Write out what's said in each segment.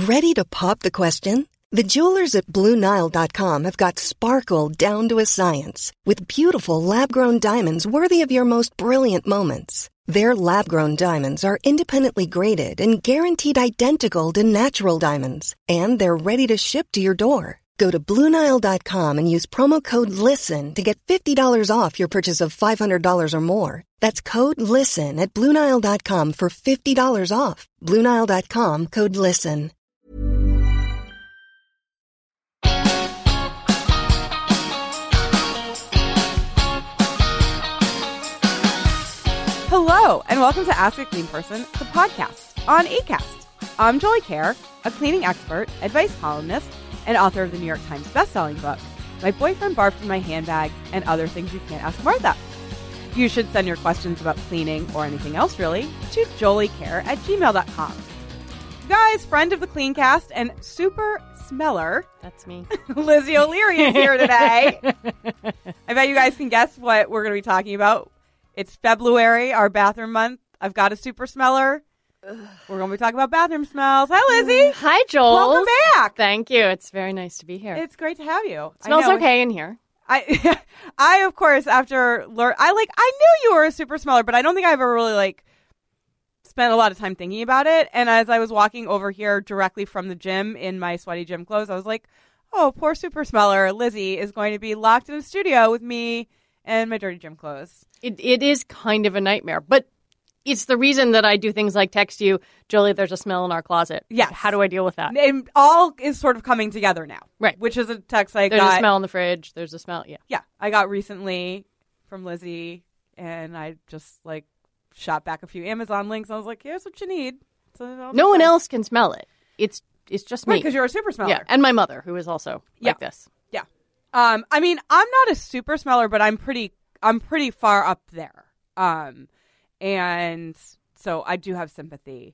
Ready to pop the question? The jewelers at BlueNile.com have got sparkle down to a science with beautiful lab-grown diamonds worthy of your most brilliant moments. Their lab-grown diamonds are independently graded and guaranteed identical to natural diamonds, and they're ready to ship to your door. Go to BlueNile.com and use promo code LISTEN to get $50 off your purchase of $500 or more. That's code LISTEN at BlueNile.com for $50 off. BlueNile.com, code LISTEN. Hello, and welcome to Ask a Clean Person, the podcast on Acast. I'm Jolie Kerr, a cleaning expert, advice columnist, and author of the New York Times bestselling book, My Boyfriend Barfed in My Handbag, and Other Things You Can't Ask Martha. You should send your questions about cleaning or anything else, really, to joliecare@gmail.com. You guys, friend of the Cleancast and super smeller. That's me. Lizzie O'Leary is here today. I bet you guys can guess what we're going to be talking about. It's February, our bathroom month. I've got a super smeller. We're going to be talking about bathroom smells. Hi, Lizzie. Hi, Joel. Welcome back. Thank you. It's very nice to be here. It's great to have you. It smells okay in here. I of course, after I knew you were a super smeller, but I don't think I ever really spent a lot of time thinking about it. And as I was walking over here directly from the gym in my sweaty gym clothes, I was like, oh, poor super smeller. Lizzie is going to be locked in a studio with me and my dirty gym clothes. It is kind of a nightmare, but it's the reason that I do things like text you, Jolie, there's a smell in our closet. Yes. How do I deal with that? It all is sort of coming together now. Right. Which is a text I got. There's a smell in the fridge. There's a smell. Yeah. Yeah. I got recently from Lizzie, and I just shot back a few Amazon links. I was like, here's what you need. So no one else can smell it. It's just me. Right, because you're a super smeller. Yeah. And my mother, who is also like this. Yeah. I mean, I'm not a super smeller, but I'm pretty far up there. And so I do have sympathy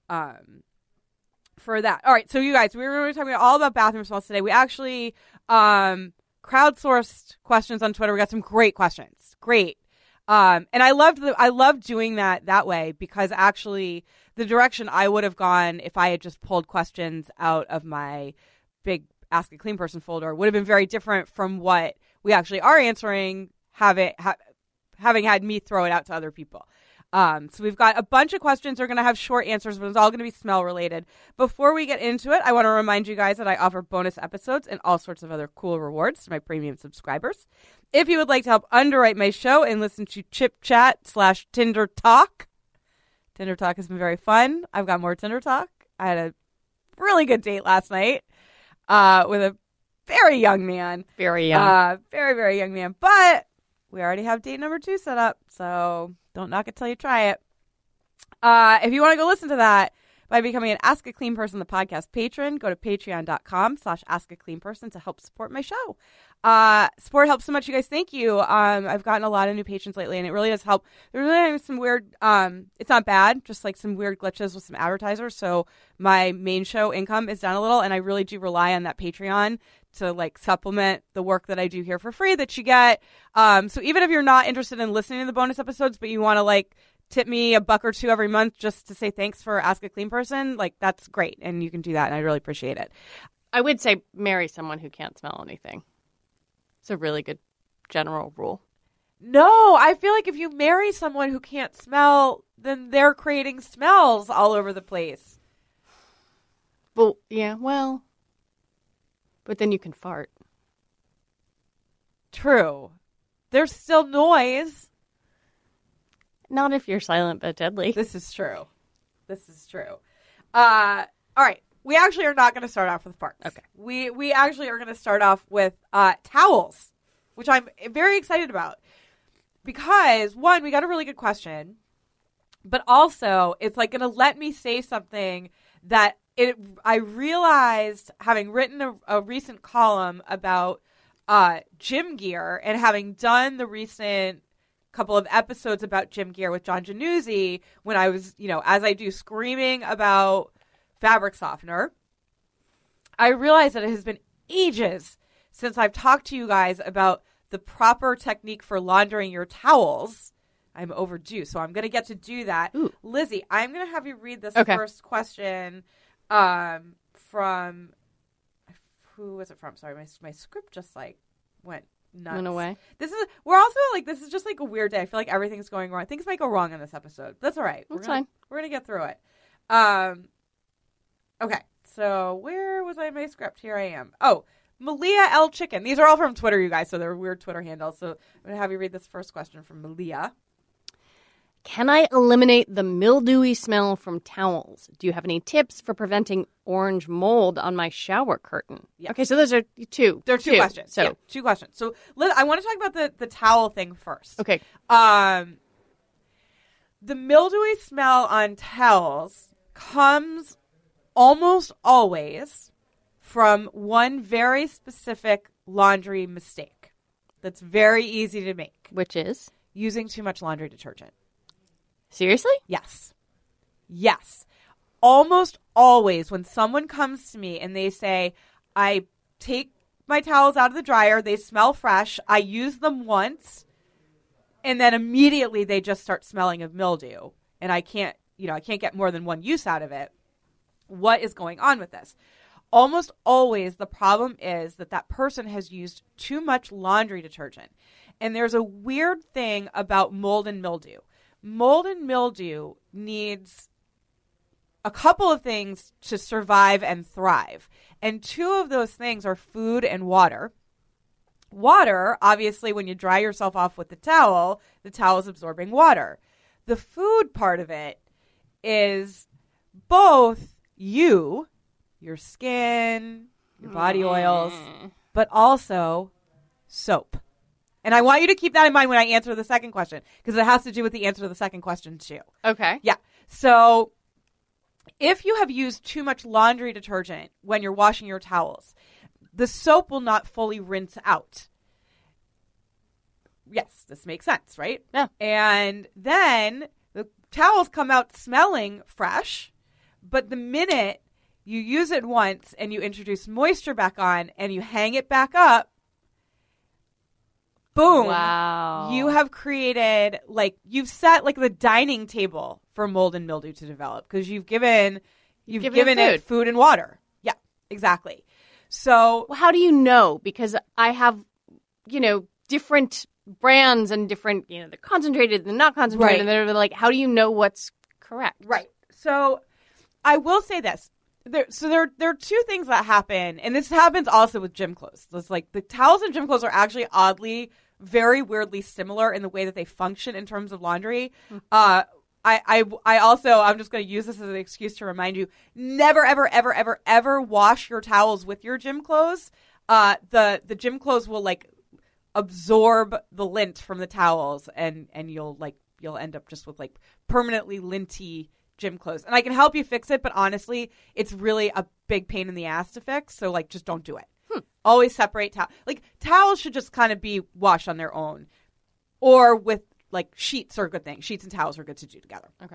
for that. All right, so you guys, we're going to be talking all about bathroom smells today. We actually crowdsourced questions on Twitter. We got some great questions. Great. And I loved doing that way because actually the direction I would have gone if I had just pulled questions out of my big Ask a Clean Person folder would have been very different from what we actually are answering, having had me throw it out to other people. So we've got a bunch of questions. They're going to have short answers, but it's all going to be smell related. Before we get into it, I want to remind you guys that I offer bonus episodes and all sorts of other cool rewards to my premium subscribers. If you would like to help underwrite my show and listen to Chip Chat / Tinder Talk. Tinder Talk has been very fun. I've got more Tinder Talk. I had a really good date last night with a very young man. Very young. Very, very young man. But we already have date number 2 set up, so don't knock it till you try it. If you want to go listen to that by becoming an Ask a Clean Person, the podcast patron, go to patreon.com/askacleanperson to help support my show. Support helps so much, you guys. Thank you. I've gotten a lot of new patrons lately, and it really does help. There really is some weird, it's not bad, just some weird glitches with some advertisers. So my main show income is down a little, and I really do rely on that Patreon to supplement the work that I do here for free that you get. So even if you're not interested in listening to the bonus episodes, but you want to tip me $1 or $2 every month just to say thanks for Ask a Clean Person, that's great. And you can do that. And I really appreciate it. I would say marry someone who can't smell anything. It's a really good general rule. No, I feel like if you marry someone who can't smell, then they're creating smells all over the place. Well, yeah, well, but then you can fart. True. There's still noise. Not if you're silent but deadly. This is true. All right. We actually are not going to start off with farts. Okay. We actually are going to start off with towels, which I'm very excited about. Because, one, we got a really good question. But also, it's going to let me say something that I realized, having written a recent column about gym gear and having done the recent couple of episodes about gym gear with John Januzzi, when I was, as I do, screaming about fabric softener, I realized that it has been ages since I've talked to you guys about the proper technique for laundering your towels. I'm overdue, so I'm going to get to do that. Ooh. Lizzie, I'm going to have you read this Okay. first question from who was it from? Sorry, my script just like went nuts. Went away. This is just like a weird day. I feel like everything's going wrong. Things might go wrong in this episode. That's all right. That's fine. We're gonna get through it. Okay. So where was I in my script? Here I am. Oh, Malia L. Chicken. These are all from Twitter, you guys, so they're weird Twitter handles. So I'm going to have you read this first question from Malia. Can I eliminate the mildewy smell from towels? Do you have any tips for preventing orange mold on my shower curtain? Yeah. Okay, so those are two. There are two questions. So yeah, two questions. So I want to talk about the towel thing first. Okay. The mildewy smell on towels comes almost always from one very specific laundry mistake that's very easy to make. Which is? Using too much laundry detergent. Seriously? Yes. Yes. Almost always when someone comes to me and they say, I take my towels out of the dryer, they smell fresh, I use them once, and then immediately they just start smelling of mildew, and I can't get more than one use out of it. What is going on with this? Almost always the problem is that person has used too much laundry detergent. And there's a weird thing about mold and mildew. Mold and mildew needs a couple of things to survive and thrive. And two of those things are food and water. Water, obviously, when you dry yourself off with the towel is absorbing water. The food part of it is both your skin, your body oils, but also soap. And I want you to keep that in mind when I answer the second question, because it has to do with the answer to the second question, too. Okay. Yeah. So if you have used too much laundry detergent when you're washing your towels, the soap will not fully rinse out. Yes, this makes sense, right? Yeah. And then the towels come out smelling fresh, but the minute you use it once and you introduce moisture back on and you hang it back up, boom. Wow. You have created, you've set the dining table for mold and mildew to develop because you've given it food and water. Yeah, exactly. So how do you know? Because I have, different brands and different, they're concentrated and not concentrated. Right. And they're like, how do you know what's correct? Right. So I will say this. There are two things that happen, and this happens also with gym clothes. It's the towels in gym clothes are actually oddly, very weirdly similar in the way that they function in terms of laundry. I also, I'm just going to use this as an excuse to remind you, never, ever, ever, ever, ever wash your towels with your gym clothes. The gym clothes will absorb the lint from the towels, and you'll end up just with permanently linty gym clothes. And I can help you fix it, but honestly, it's really a big pain in the ass to fix. So just don't do it. Always separate towels. Towels should just kind of be washed on their own, or with sheets are a good thing. Sheets and towels are good to do together. Okay.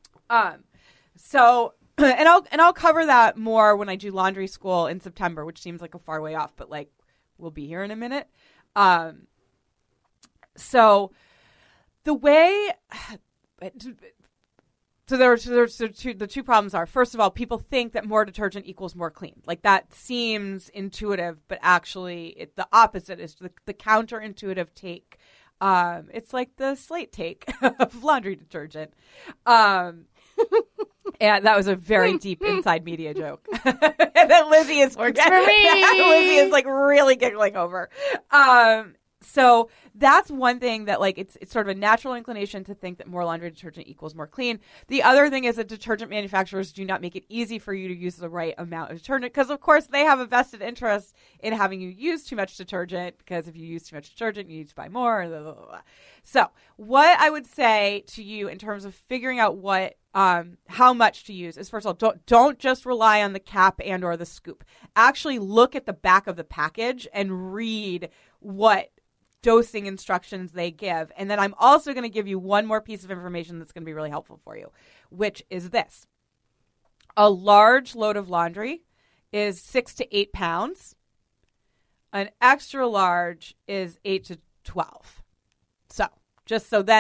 So and I'll cover that more when I do laundry school in September, which seems like a far way off, but we'll be here in a minute. So the way. So the two problems are, first of all, people think that more detergent equals more clean. That seems intuitive, but actually the opposite is the counterintuitive take. It's like the Slate take of laundry detergent. And that was a very deep inside media joke. And then Lizzie is works for me. Lizzie is really giggling over. So that's one thing that it's sort of a natural inclination to think that more laundry detergent equals more clean. The other thing is that detergent manufacturers do not make it easy for you to use the right amount of detergent because, of course, they have a vested interest in having you use too much detergent because if you use too much detergent, you need to buy more. Blah, blah, blah. So what I would say to you in terms of figuring out how much to use is, first of all, don't just rely on the cap and or the scoop. Actually look at the back of the package and read what dosing instructions they give. And then I'm also going to give you one more piece of information that's going to be really helpful for you, which is this. A large load of laundry is 6 to 8 pounds. An extra large is 8 to 12. So then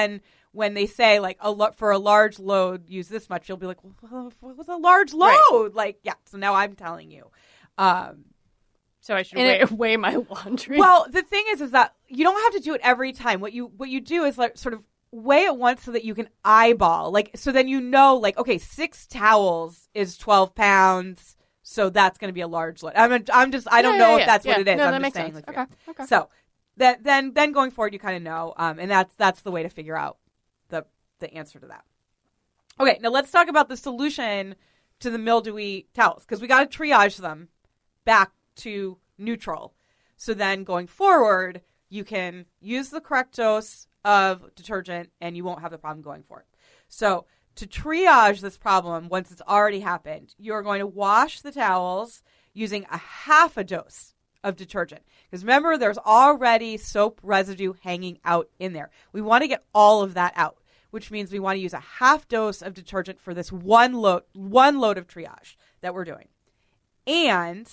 when they say like for a large load, use this much, you'll be like, well, what was a large load? Right. Like, yeah. So now I'm telling you. So I should weigh my laundry. Well, the thing is that you don't have to do it every time. What you do is like sort of weigh it once so that you can eyeball. Like, so then you know, like, okay, 6 towels is 12 pounds. So that's going to be a large load. I don't know if that's what it is. No, I'm that just makes saying. sense. Like, Okay. So then going forward, you kind of know. And that's the way to figure out the answer to that. Okay, now let's talk about the solution to the mildewy towels, because we got to triage them back to neutral. So then going forward, you can use the correct dose of detergent and you won't have the problem going forward. So to triage this problem, once it's already happened, you're going to wash the towels using a half a dose of detergent. Because remember, there's already soap residue hanging out in there. We want to get all of that out, which means we want to use a half dose of detergent for this one load of triage that we're doing. And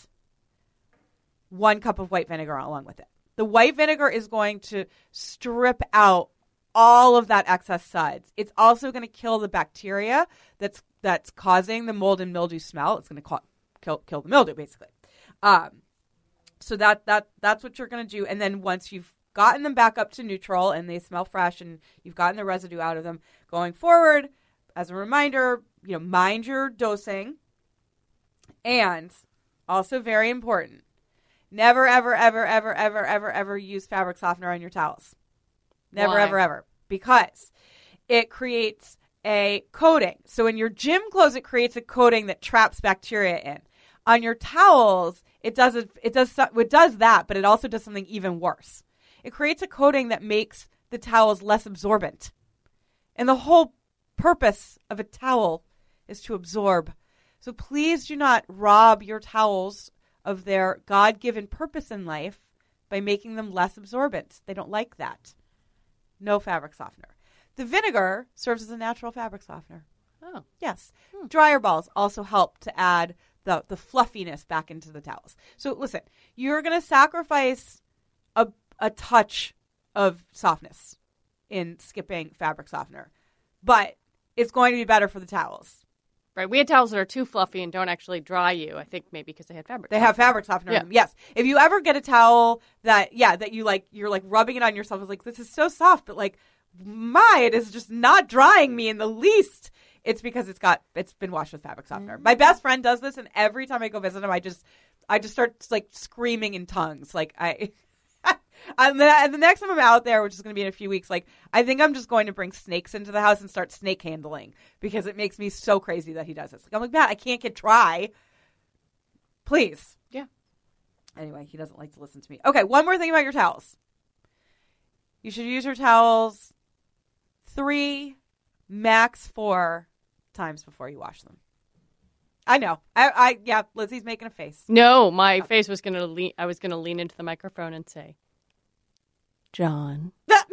1 cup of white vinegar along with it. The white vinegar is going to strip out all of that excess suds. It's also going to kill the bacteria that's causing the mold and mildew smell. It's going to kill the mildew, basically. So that's what you're going to do. And then once you've gotten them back up to neutral and they smell fresh and you've gotten the residue out of them, going forward, as a reminder, mind your dosing. And also very important, never, ever, ever, ever, ever, ever, ever use fabric softener on your towels. Never, Why? ever, ever. Because it creates a coating. So in your gym clothes, it creates a coating that traps bacteria in. On your towels, it does that, but it also does something even worse. It creates a coating that makes the towels less absorbent. And the whole purpose of a towel is to absorb. So please do not rob your towels of their God-given purpose in life by making them less absorbent. They don't like that. No fabric softener. The vinegar serves as a natural fabric softener. Oh. Yes. Dryer balls also help to add the fluffiness back into the towels. So listen, you're going to sacrifice a touch of softness in skipping fabric softener, but it's going to be better for the towels. Right. We had towels that are too fluffy and don't actually dry you. I think maybe because they had fabric. They have fabric softener in them. Yes. If you ever get a towel that you're like rubbing it on yourself, it's like, this is so soft, but like, it is just not drying me in the least. It's because it's been washed with fabric softener. My best friend does this, and every time I go visit him, I just start like screaming in tongues. Like and the next time I'm out there, which is going to be in a few weeks, like I think I'm just going to bring snakes into the house and start snake handling because it makes me so crazy that he does this. Like, I'm like, Matt, I can't get dry. Please. Yeah. Anyway, he doesn't like to listen to me. Okay, one more thing about your towels. You should use your towels 3, max 4 times before you wash them. I know. Yeah, Lizzie's making a face. No, my face was going to lean. I was going to lean into the microphone and say, John.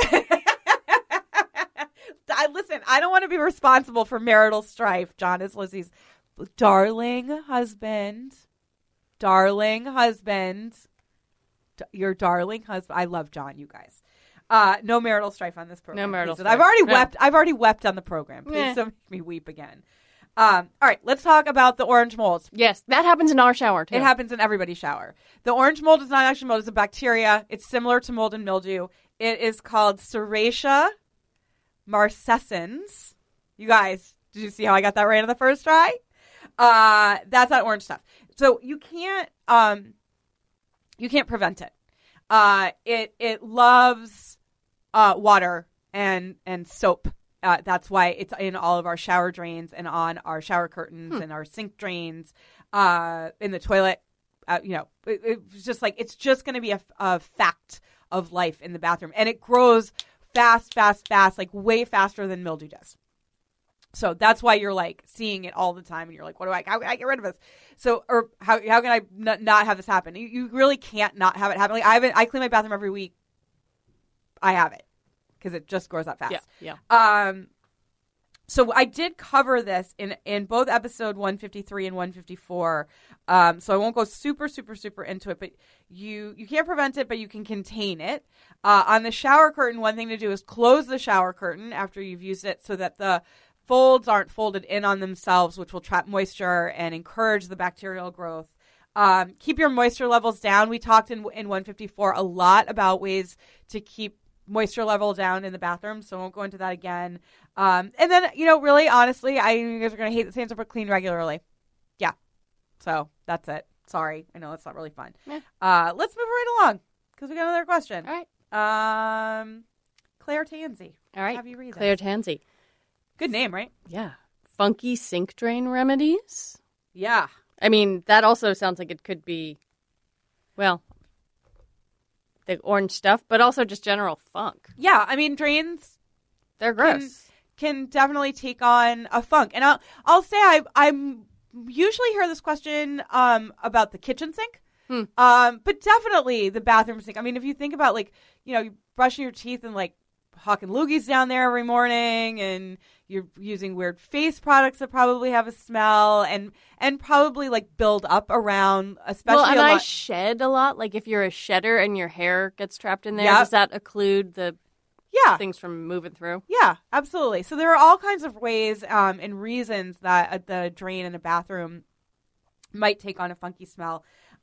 Listen, I don't want to be responsible for marital strife. John is Lizzie's darling husband. Darling husband. Your darling husband. I love John, you guys. No marital strife on this program. No marital strife. I've already wept on the program. Please don't make me weep again. All right, let's talk about the orange mold. Yes, that happens in our shower, too. It happens in everybody's shower. The orange mold is not actually mold. It's a bacteria. It's similar to mold and mildew. It is called Serratia marcescens. You guys, did you see how I got that right on the first try? That's that orange stuff. So you can't prevent it. It loves water and soap. That's why it's in all of our shower drains and on our shower curtains and our sink drains, in the toilet. It's just like, it's just going to be a fact of life in the bathroom. And it grows fast, like way faster than mildew does. So that's why you're like seeing it all the time. And you're like, how can I get rid of this? So, or how can I not have this happen? You really can't not have it happen. Like I clean my bathroom every week. I have it. Because it just grows that fast. Yeah. So I did cover this in both episode 153 and 154. So I won't go super into it, but you can't prevent it, but you can contain it. On the shower curtain, one thing to do is close the shower curtain after you've used it so that the folds aren't folded in on themselves, which will trap moisture and encourage the bacterial growth. Keep your moisture levels down. We talked in 154 a lot about ways to keep moisture level down in the bathroom, so I won't go into that again. And then, really, honestly, you guys are going to hate this answer, but clean regularly. Yeah. So that's it. Sorry. I know it's not really fun. Yeah. Let's move right along because we got another question. All right. Claire Tansey. All right. Have you read Claire this? Tansey. Good name, right? Yeah. Funky sink drain remedies? Yeah. I mean, that also sounds like it could be, well, the orange stuff, but also just general funk. Yeah. I mean, drains, they're gross. Can definitely take on a funk. And I'll say I'm usually hear this question about the kitchen sink. But definitely the bathroom sink. I mean, if you think about you're brushing your teeth and hawking loogies down there every morning, and you're using weird face products that probably have a smell and probably build up around, especially. Well, and I shed a lot. Like if you're a shedder and your hair gets trapped in there, does that occlude the things from moving through? Yeah, absolutely. So there are all kinds of ways and reasons that the drain in a bathroom might take on a funky smell.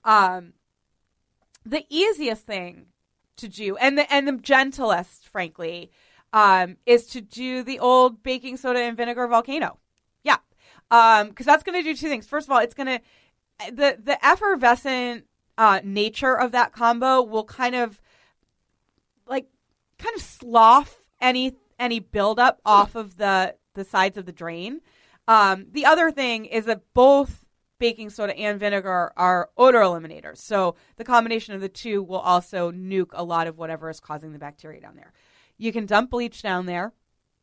The easiest thing to do, and the gentlest, frankly, is to do the old baking soda and vinegar volcano. Yeah, because that's going to do two things. First of all, it's going to the effervescent nature of that combo will kind of slough any buildup off of the sides of the drain. The other thing is that both baking soda and vinegar are odor eliminators. So the combination of the two will also nuke a lot of whatever is causing the bacteria down there. You can dump bleach down there.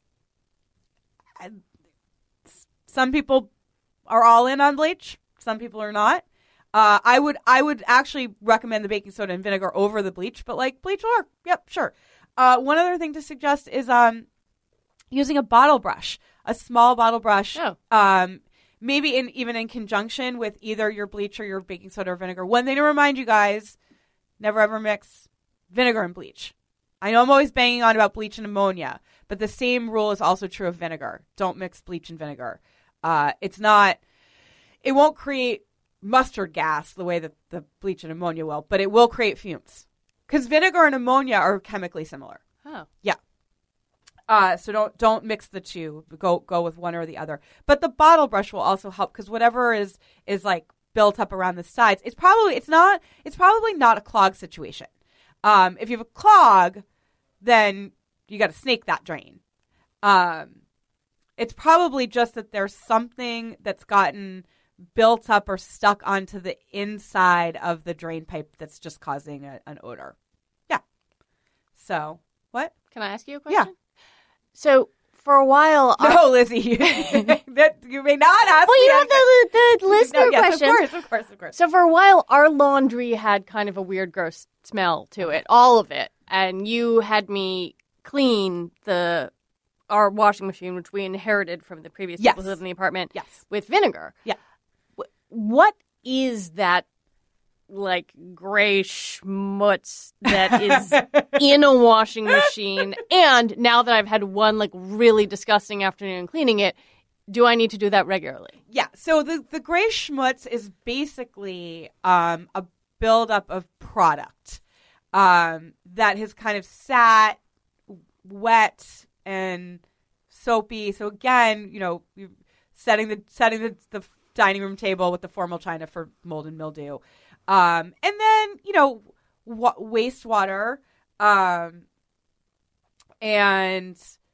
Some people are all in on bleach. Some people are not. I would actually recommend the baking soda and vinegar over the bleach, but bleach will work. Yep, sure. One other thing to suggest is using a bottle brush, a small bottle brush. Oh. Maybe even in conjunction with either your bleach or your baking soda or vinegar. One thing to remind you guys, never ever mix vinegar and bleach. I know I'm always banging on about bleach and ammonia, but the same rule is also true of vinegar. Don't mix bleach and vinegar. It won't create mustard gas the way that the bleach and ammonia will, but it will create fumes. Because vinegar and ammonia are chemically similar. Oh. Yeah. So don't mix the two. Go with one or the other. But the bottle brush will also help because whatever is built up around the sides, it's probably not a clog situation. If you have a clog, then you got to snake that drain. It's probably just that there's something that's gotten built up or stuck onto the inside of the drain pipe that's just causing an odor. Yeah. So what? Can I ask you a question? Yeah. So for a while, no, Lizzie, that you may not ask. Well, you have the listener question. Of course. So for a while, our laundry had kind of a weird, gross smell to it, all of it, and you had me clean our washing machine, which we inherited from the previous people who lived in the apartment, with vinegar. Yeah. What is that? Gray schmutz that is in a washing machine. And now that I've had one really disgusting afternoon cleaning it, do I need to do that regularly? Yeah. So the gray schmutz is basically a buildup of product that has kind of sat wet and soapy. So again, you're setting the dining room table with the formal china for mold and mildew. And then, wastewater, and,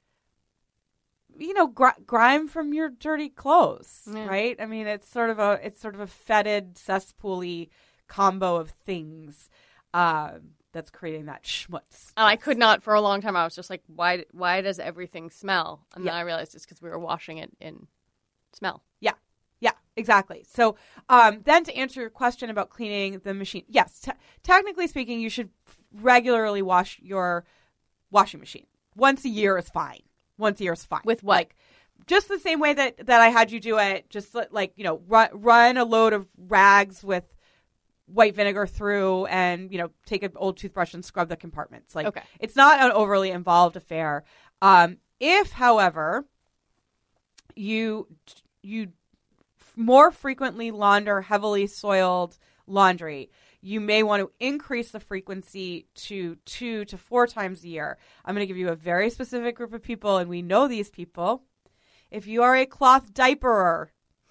grime from your dirty clothes, right? I mean, it's sort of a fetid, cesspool-y combo of things, that's creating that schmutz. And I could not, for a long time, I was just like, why does everything smell? And then I realized it's because we were washing it in smell. Yeah, exactly. So then to answer your question about cleaning the machine, yes, technically speaking, you should regularly wash your washing machine. Once a year is fine. With what? just the same way that I had you do it, just like, you know, run a load of rags with white vinegar through and, you know, take an old toothbrush and scrub the compartments. Like, it's not an overly involved affair. If, however, you more frequently launder heavily soiled laundry, you may want to increase the frequency to 2 to 4 times a year. I'm going to give you a very specific group of people, and we know these people. If you are a cloth diaperer,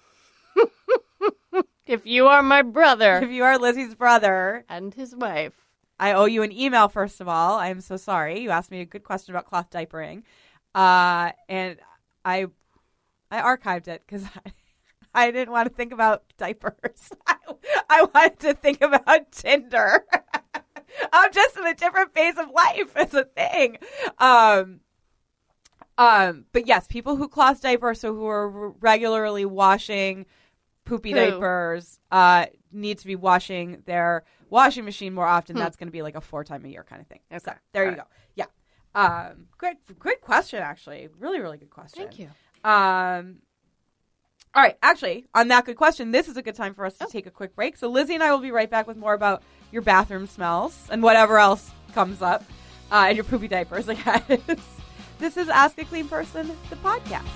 if you are my brother, if you are Lizzie's brother and his wife, I owe you an email, first of all. I am so sorry. You asked me a good question about cloth diapering. And I archived it because I didn't want to think about diapers. I wanted to think about Tinder. I'm just in a different phase of life. It's a thing. But yes, people who cloth diaper, so who are regularly washing poopy diapers, need to be washing their washing machine more often. That's going to be like a 4 time a year kind of thing. Okay. So there you go. Yeah. Great question, actually. Really, really good question. Thank you. All right. Actually, on that good question, this is a good time for us to take a quick break. So Lizzie and I will be right back with more about your bathroom smells and whatever else comes up, and your poopy diapers, I guess. This is Ask a Clean Person, the podcast.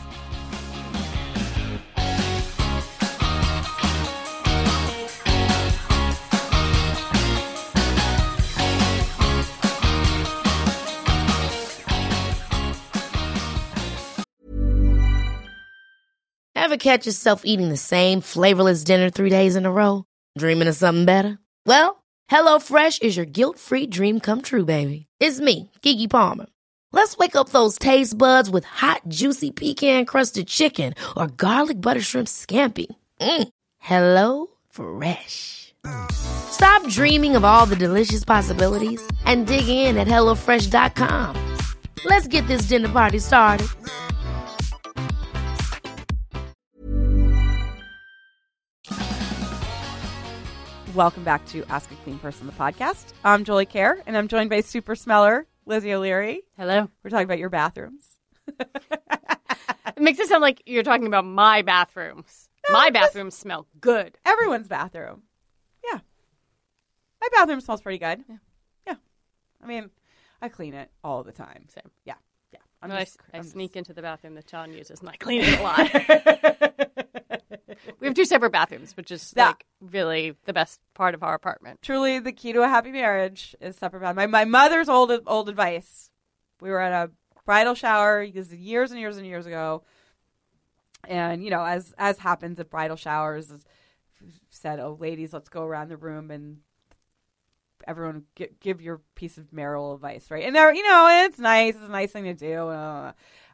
Ever catch yourself eating the same flavorless dinner 3 days in a row? Dreaming of something better? Well, HelloFresh is your guilt-free dream come true, baby. It's me, Keke Palmer. Let's wake up those taste buds with hot, juicy pecan-crusted chicken or garlic butter shrimp scampi. Hello Fresh. Stop dreaming of all the delicious possibilities and dig in at HelloFresh.com. Let's get this dinner party started. Welcome back to Ask a Clean Person, the podcast. I'm Jolie Kerr, and I'm joined by super smeller Lizzie O'Leary. Hello. We're talking about your bathrooms. It makes it sound like you're talking about my bathrooms. No, my bathrooms smell good. Everyone's bathroom. Yeah. My bathroom smells pretty good. Yeah. I mean, I clean it all the time. Same. Yeah. I sneak into the bathroom that John uses, and I clean it a lot. We have 2 separate bathrooms, which is like really the best part of our apartment. Truly, the key to a happy marriage is separate bathroom. My mother's old advice. We were at a bridal shower years and years and years ago, and you know, as happens at bridal showers, said, "Oh, ladies, let's go around the room and everyone give your piece of marital advice, right?" And there, you know, it's nice. It's a nice thing to do.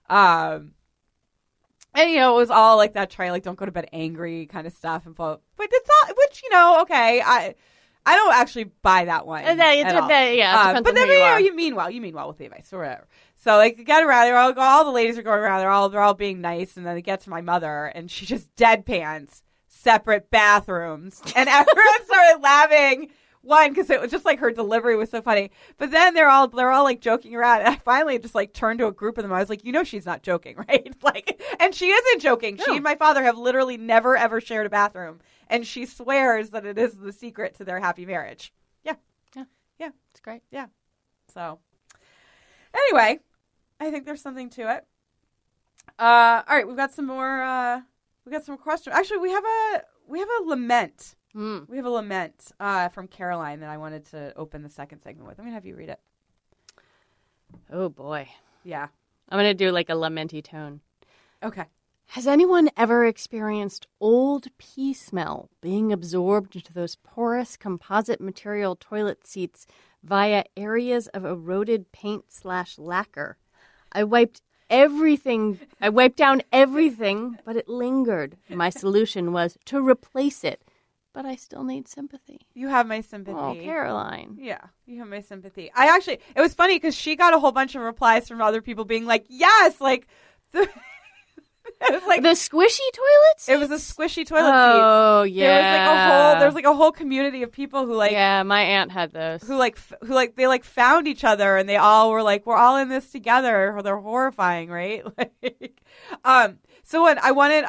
And, you know, it was all like that try, like, don't go to bed angry kind of stuff. But it's all, which, you know, okay, I don't actually buy that one. But then, you mean well with the advice or whatever. So, like, get around, all the ladies are going around, they're all being nice. And then they get to my mother, and she just deadpans separate bathrooms. And everyone started laughing. One, because it was just like her delivery was so funny. But then they're all like joking around. And I finally just like turned to a group of them. I was like, you know, she's not joking, right? Like, and she isn't joking. No. She and my father have literally never, ever shared a bathroom. And she swears that it is the secret to their happy marriage. Yeah. It's great. Yeah. So anyway, I think there's something to it. All right. We've got some more, questions. Actually, we have a lament. We have a lament from Caroline that I wanted to open the second segment with. I'm going to have you read it. Oh, boy. Yeah. I'm going to do like a lamenty tone. Okay. Has anyone ever experienced old pee smell being absorbed into those porous composite material toilet seats via areas of eroded paint/lacquer? I wiped down everything, but it lingered. My solution was to replace it. But I still need sympathy. You have my sympathy. Oh, Caroline. Yeah, you have my sympathy. It was funny because she got a whole bunch of replies from other people being like, yes, like, it was like the squishy toilets? It was a squishy toilet seat. Oh, yeah. There's like a whole community of people who like. Yeah, my aunt had those. Who they like found each other and they all were like, we're all in this together. They're horrifying, right? So what I wanted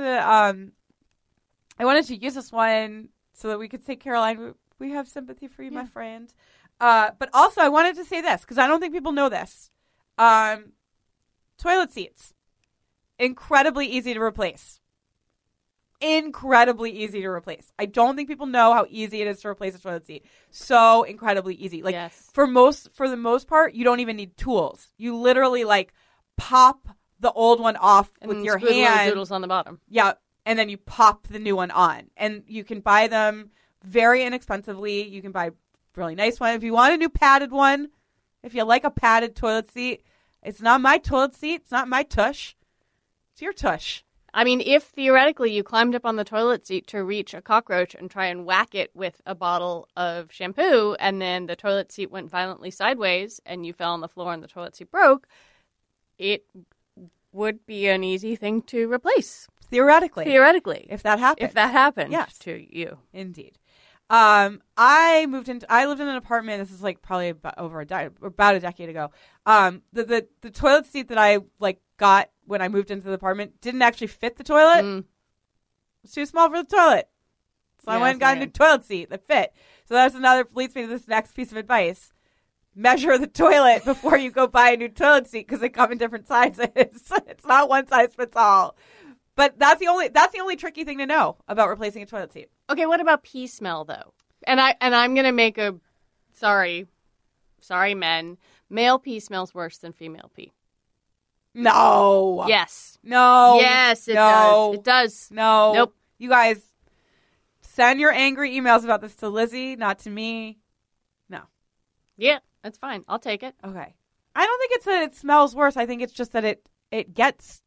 to use this one so that we could say, Caroline, we have sympathy for you, my friend. But also I wanted to say this because I don't think people know this. Toilet seats, incredibly easy to replace. Incredibly easy to replace. I don't think people know how easy it is to replace a toilet seat. So incredibly easy. Like for the most part, you don't even need tools. You literally like pop the old one off and with your hand. Doodles on the bottom. Yeah, and then you pop the new one on, and you can buy them very inexpensively. You can buy a really nice one if you want a new padded one. If you like a padded toilet seat, it's not my toilet seat. It's not my tush. It's your tush. I mean, if theoretically you climbed up on the toilet seat to reach a cockroach and try and whack it with a bottle of shampoo, and then the toilet seat went violently sideways and you fell on the floor and the toilet seat broke, it would be an easy thing to replace. Theoretically. If that happened yes. to you. Indeed. I lived in an apartment. This is like probably about a decade ago. The toilet seat that I like got when I moved into the apartment didn't actually fit the toilet. It was too small for the toilet. So I went and got a new toilet seat that fit. So leads me to this next piece of advice. Measure the toilet before you go buy a new toilet seat because they come in different sizes. It's not one size fits all. But that's the only tricky thing to know about replacing a toilet seat. Okay, what about pee smell though? And I'm gonna make a sorry men. Male pee smells worse than female pee. No. Yes. No. Yes, it does. It does. No. Nope. You guys send your angry emails about this to Lizzie, not to me. No. Yeah, that's fine. I'll take it. Okay. I don't think it's that it smells worse. I think it's just that it gets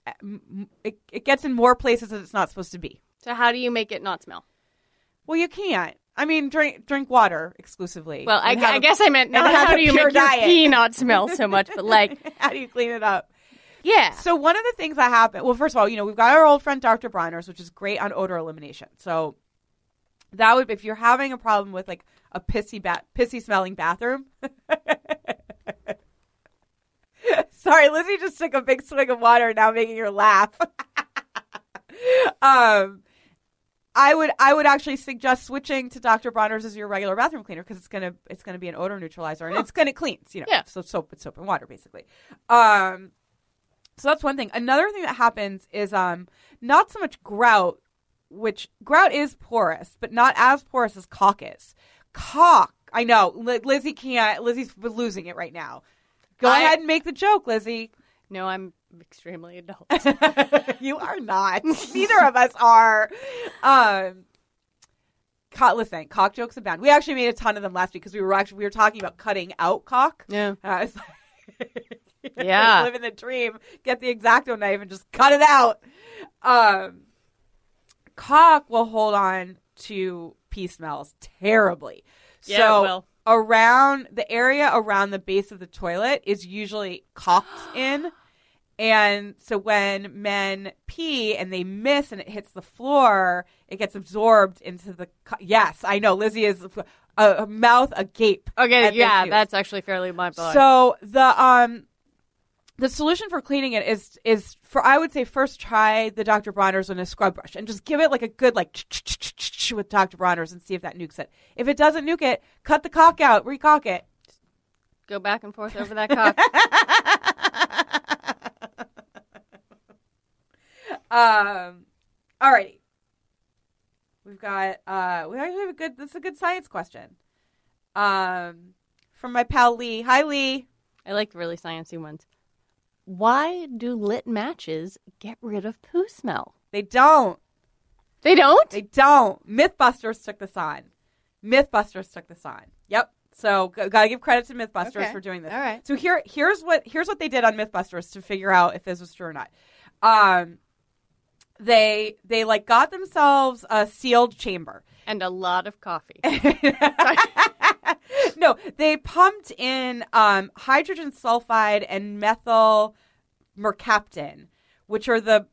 in more places that it's not supposed to be. So how do you make it not smell? Well, you can't. I mean, drink water exclusively. Well, I guess I meant not how do you make your pee not smell so much, but like how do you clean it up? Yeah. So one of the things that happened, well, first of all, we've got our old friend Dr. Bronner's, which is great on odor elimination. So that would, if you're having a problem with like a pissy smelling bathroom. Sorry, Lizzie just took a big swig of water, now making her laugh. I would actually suggest switching to Dr. Bronner's as your regular bathroom cleaner because it's gonna be an odor neutralizer and it's gonna clean. Yeah. So soap and water basically. So that's one thing. Another thing that happens is not so much grout, which grout is porous, but not as porous as caulk is. Caulk, I know, Lizzie can't. Lizzie's losing it right now. Go ahead and make the joke, Lizzie. No, I'm extremely adult. You are not. Neither of us are. Listen, caulk jokes abound. We actually made a ton of them last week because we were talking about cutting out caulk. Yeah. It's like, yeah. Living the dream. Get the X-Acto knife and just cut it out. Caulk will hold on to pee smells terribly. Yeah, so it will. Around the area around the base of the toilet is usually caulked in. And so when men pee and they miss and it hits the floor, it gets absorbed into the... Yes, I know. Lizzie is a mouth agape. Okay, yeah, that's actually fairly mind-blowing. So the solution for cleaning it is for, I would say, first try the Dr. Bronner's on a scrub brush and just give it like a good with Dr. Bronner's and see if that nukes it. If it doesn't nuke it, cut the caulk out, recaulk it. Go back and forth over that caulk. Alrighty. We've got we actually have this is a good science question. From my pal Lee. Hi, Lee. I like the really sciencey ones. Why do lit matches get rid of poo smell? They don't. They don't? They don't. Mythbusters took this on. Yep. So gotta give credit to Mythbusters for doing this. All right. So here's what they did on Mythbusters to figure out if this was true or not. They like got themselves a sealed chamber and a lot of coffee. No, they pumped in hydrogen sulfide and methyl mercaptan, which are the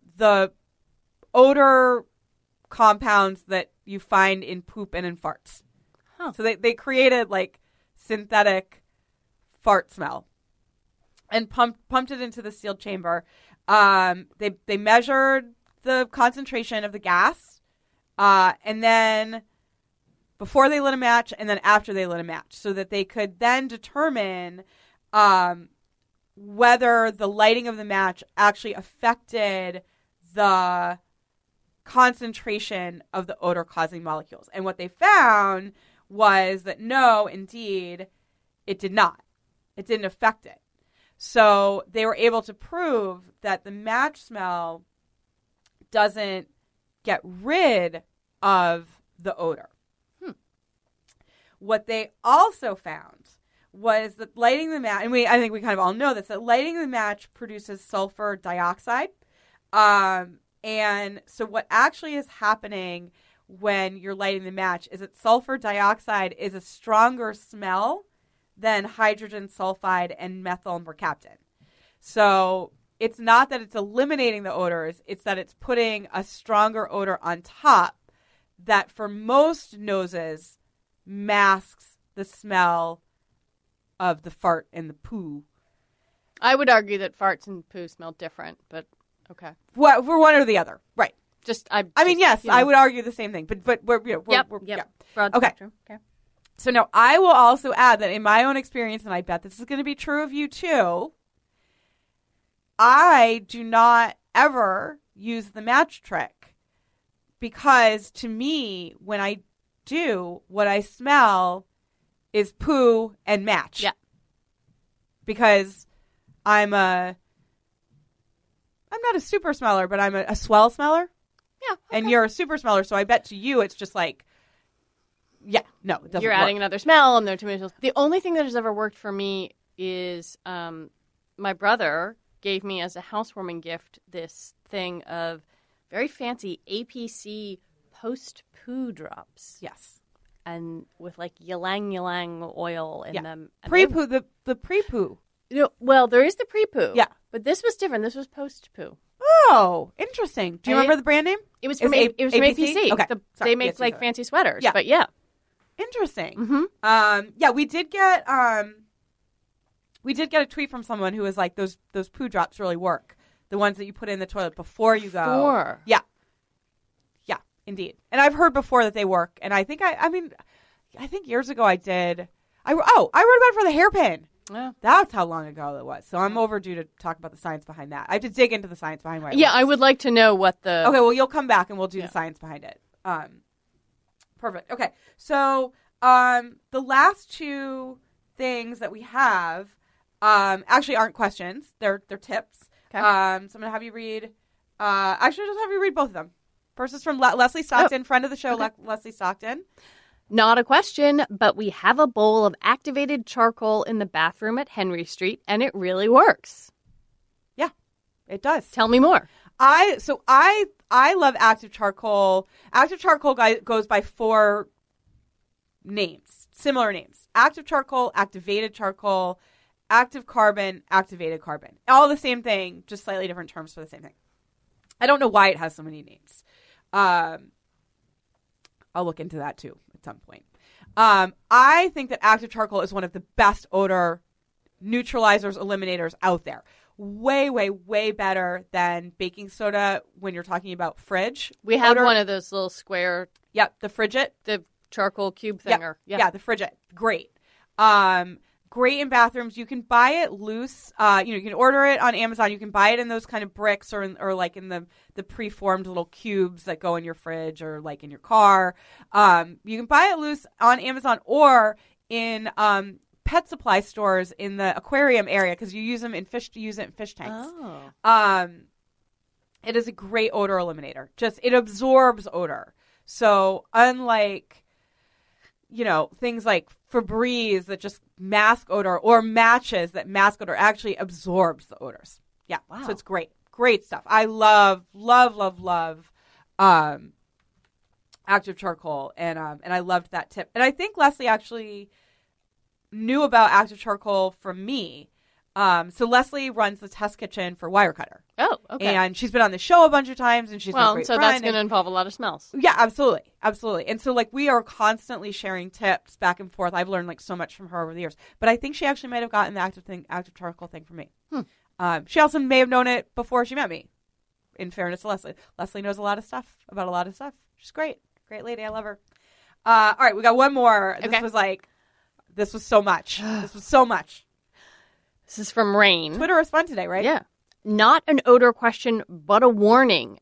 odor compounds that you find in poop and in farts. Huh. So they created like synthetic fart smell and pumped it into the sealed chamber. They measured the concentration of the gas, and then before they lit a match, and then after they lit a match, so that they could then determine whether the lighting of the match actually affected the concentration of the odor-causing molecules. And what they found was that no, indeed, it did not. It didn't affect it. So they were able to prove that the match smell doesn't get rid of the odor. What they also found was that lighting the match, and I think we kind of all know this, that lighting the match produces sulfur dioxide. And so what actually is happening when you're lighting the match is that sulfur dioxide is a stronger smell than hydrogen sulfide and methyl mercaptan. So it's not that it's eliminating the odors, it's that it's putting a stronger odor on top that for most noses masks the smell of the fart and the poo. I would argue that farts and poo smell different, but okay. Well, we're one or the other, right? I mean, yes, I would argue the same thing, but we're yep. Yeah. Broad okay. spectrum. Okay. So now I will also add that in my own experience, and I bet this is going to be true of you too, I do not ever use the match trick because to me, when I do, what I smell is poo and match. Yeah. Because I'm not a super smeller, but I'm a swell smeller. Yeah. Okay. And you're a super smeller, so I bet to you it's just like, yeah, no, it doesn't You're work. adding another smell, and there are too many smells. The only thing that has ever worked for me is my brother gave me as a housewarming gift this thing of very fancy APC post-poo drops. Yes. And with like ylang-ylang oil in them. And Pre-poo, the pre-poo. Well, there is the pre-poo. Yeah. But this was different. This was post-poo. Oh, interesting. Do you remember the brand name? It was from APC. Okay. They make like fancy sweaters. Yeah. But yeah. Interesting. Mm-hmm. Yeah, we did get a tweet from someone who was like, those poo drops really work. The ones that you put in the toilet before you go. Yeah. Yeah, indeed. And I've heard before that they work. And I think I think years ago I wrote about it for the hairpin. Yeah. That's how long ago it was. So I'm overdue to talk about the science behind that. I have to dig into the science behind why it works. I would like to know what the... Okay, well, you'll come back and we'll do the science behind it. Perfect. Okay, so the last two things that we have actually aren't questions. They're tips. Okay. So I'm going to have you read... actually, I'll just have you read both of them. First is from Leslie Stockton, friend of the show, okay. Leslie Stockton. Not a question, but we have a bowl of activated charcoal in the bathroom at Henry Street, and it really works. Yeah, it does. Tell me more. I love active charcoal. Active charcoal goes by 4 names, similar names. Active charcoal, activated charcoal, active carbon, activated carbon. All the same thing, just slightly different terms for the same thing. I don't know why it has so many names. I'll look into that too at some point. I think that active charcoal is one of the best odor neutralizers, eliminators out there. Way, way, way better than baking soda when you're talking about fridge. We have one of those little square... Yep, the Frigid. The charcoal cube thinger. Yeah, the Frigid. Great. Great in bathrooms. You can buy it loose. You can order it on Amazon. You can buy it in those kind of bricks or like in the preformed little cubes that go in your fridge or like in your car. You can buy it loose on Amazon or in pet supply stores in the aquarium area because you use them in fish tanks. Oh. It is a great odor eliminator. Just it absorbs odor. So unlike things like Febreze that just mask odor or matches that mask odor actually absorbs the odors. Yeah. Wow. So it's great. Great stuff. I love active charcoal and I loved that tip. And I think Leslie actually knew about active charcoal from me. So Leslie runs the test kitchen for Wirecutter. Oh, okay. And she's been on the show a bunch of times, and she's been a great friend. That's going to involve a lot of smells. Yeah, absolutely. And so, we are constantly sharing tips back and forth. I've learned, so much from her over the years. But I think she actually might have gotten the active charcoal thing from me. She also may have known it before she met me. In fairness to Leslie. Leslie knows a lot of stuff about a lot of stuff. She's great. Great lady. I love her. All right, we got one more. Okay. This was so much. This was so much. This is from Rain. Twitter was fun today, right? Yeah. Not an odor question, but a warning.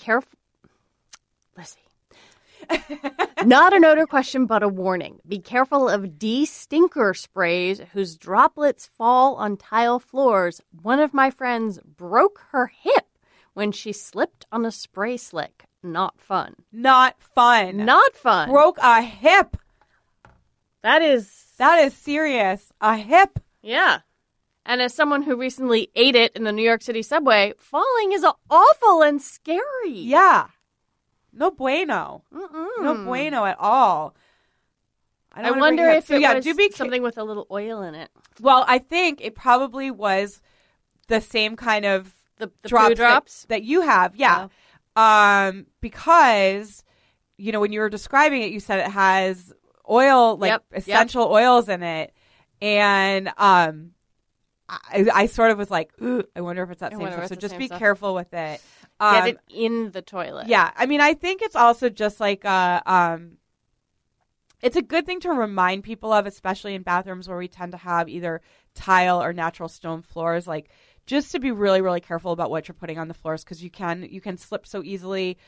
Let's see. Not an odor question, but a warning. Be careful of de-stinker sprays whose droplets fall on tile floors. One of my friends broke her hip when she slipped on a spray slick. Not fun. Not fun. Not fun. Broke a hip. That is serious. A hip. Yeah. And as someone who recently ate it in the New York City subway, falling is awful and scary. Yeah. No bueno. No bueno at all. I wonder if it was do be something with a little oil in it. Well, I think it probably was the same kind of The drops that you have. Yeah. Because, when you were describing it, you said it has oil, essential oils in it. And I sort of was like, I wonder if it's that same stuff. So just be careful with it. Get it in the toilet. Yeah. I mean, I think it's also just like it's a good thing to remind people of, especially in bathrooms where we tend to have either tile or natural stone floors, like just to be really, really careful about what you're putting on the floors, because you can slip so easily.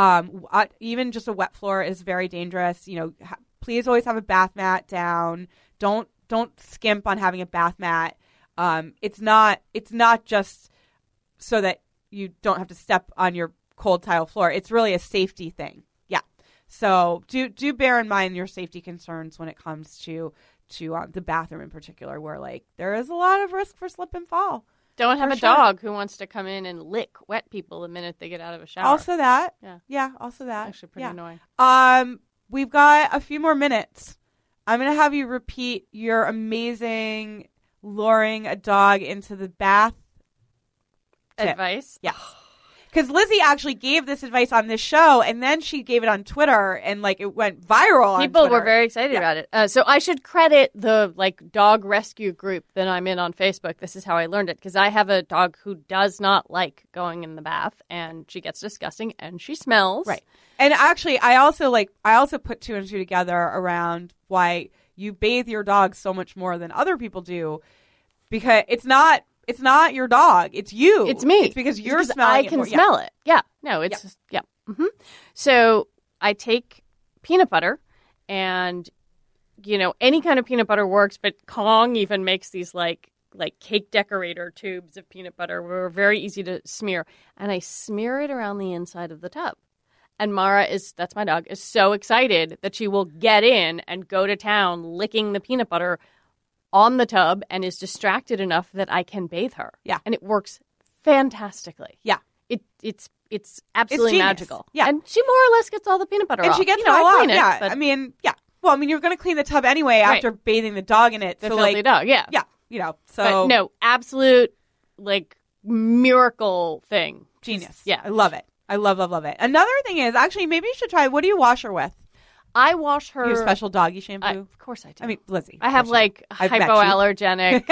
Even just a wet floor is very dangerous. Please always have a bath mat down. Don't skimp on having a bath mat. It's not just so that you don't have to step on your cold tile floor. It's really a safety thing. Yeah. So do bear in mind your safety concerns when it comes to the bathroom in particular, where there is a lot of risk for slip and fall. Don't have a dog who wants to come in and lick wet people the minute they get out of a shower. Also that. Yeah. Also that. Actually pretty annoying. We've got a few more minutes. I'm going to have you repeat your amazing luring a dog into the bath tip. Advice? Yes. Because Lizzie actually gave this advice on this show, and then she gave it on Twitter, and it went viral. People were very excited about it. So I should credit the dog rescue group that I'm in on Facebook. This is how I learned it, because I have a dog who does not like going in the bath, and she gets disgusting, and she smells. Right. And actually, I also put two and two together around why you bathe your dog so much more than other people do, because it's not your dog. It's you. It's me. It's because you're smelling it. I can smell it. Yeah. No, it's just, yeah. Mm-hmm. So I take peanut butter and, any kind of peanut butter works, but Kong even makes these like cake decorator tubes of peanut butter were very easy to smear. And I smear it around the inside of the tub. And Mara that's my dog, is so excited that she will get in and go to town licking the peanut butter on the tub and is distracted enough that I can bathe her. Yeah. And it works fantastically. Yeah. It's absolutely magical. Yeah. And she more or less gets all the peanut butter off. And she gets it all off. Yeah. But... I mean, yeah. Well, you're going to clean the tub anyway after bathing the dog in it. The filthy dog, yeah. Yeah. So. But no, absolute, miracle thing. Genius. Yeah. I love it. I love it. Another thing is, actually, maybe you should try, what do you wash her with? I wash her. You have special doggy shampoo? Of course I do. I mean, Lizzie. I have hypoallergenic,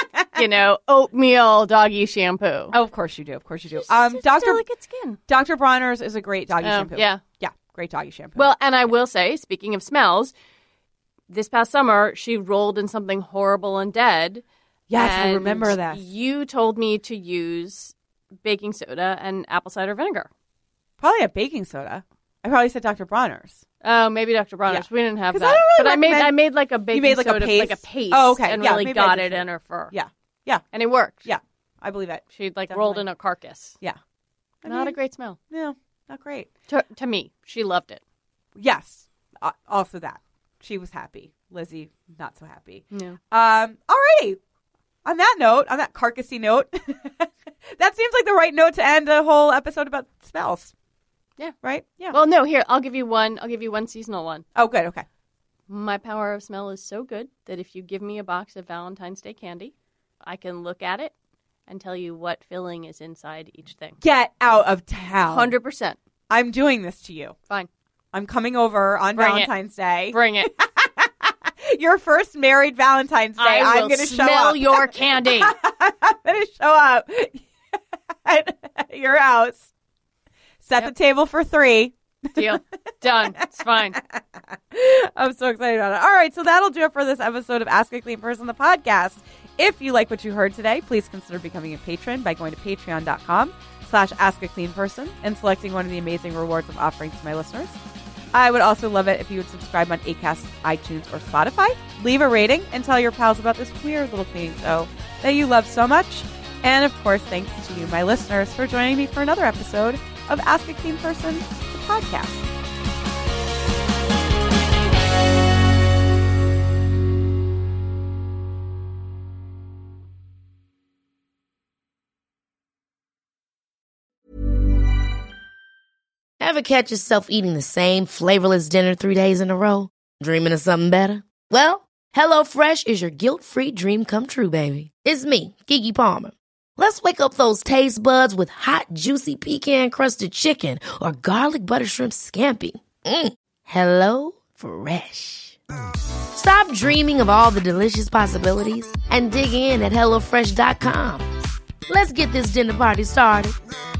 oatmeal doggy shampoo. Oh, of course you do. Of course you do. Delicate skin. Dr. Bronner's is a great doggy shampoo. Yeah. Yeah. Great doggy shampoo. Well, and I will say, speaking of smells, this past summer, she rolled in something horrible and dead. Yes, I remember that. You told me to use baking soda and apple cider vinegar. Probably a baking soda. I probably said Dr. Bronner's. Oh, maybe Dr. Bronner's. Yeah. We didn't have that. I don't really but I made like a baking soda, like a paste. Oh, okay. And yeah, really got it in her fur. Yeah. Yeah. And it worked. Yeah. I believe it. She rolled in a carcass. Yeah. Not a great smell. No, not great. To me, she loved it. Yes. Also that. She was happy. Lizzie, not so happy. No. Alrighty. On that note, on that carcassy note, that seems like the right note to end a whole episode about smells. Yeah. Right? Yeah. Well, no, here, I'll give you one seasonal one. Oh, good. Okay. My power of smell is so good that if you give me a box of Valentine's Day candy, I can look at it and tell you what filling is inside each thing. Get out of town. 100%. I'm doing this to you. Fine. I'm coming over on Valentine's Day. Bring it. Your first married Valentine's Day. I'm going to show smell up. your candy. I'm going to show up at your house. Set the table for 3. Deal. Done. It's fine. I'm so excited about it. All right, so that'll do it for this episode of Ask a Clean Person, the podcast. If you like what you heard today, please consider becoming a patron by going to patreon.com/askacleanperson and selecting one of the amazing rewards I'm offering to my listeners. I would also love it if you would subscribe on Acast, iTunes, or Spotify. Leave a rating and tell your pals about this weird little cleaning show that you love so much. And of course, thanks to you, my listeners, for joining me for another episode of Ask a Clean Person, the podcast. Ever catch yourself eating the same flavorless dinner 3 days in a row? Dreaming of something better? Well, HelloFresh is your guilt-free dream come true, baby. It's me, Keke Palmer. Let's wake up those taste buds with hot, juicy pecan-crusted chicken or garlic butter shrimp scampi. Hello Fresh. Stop dreaming of all the delicious possibilities and dig in at HelloFresh.com. Let's get this dinner party started.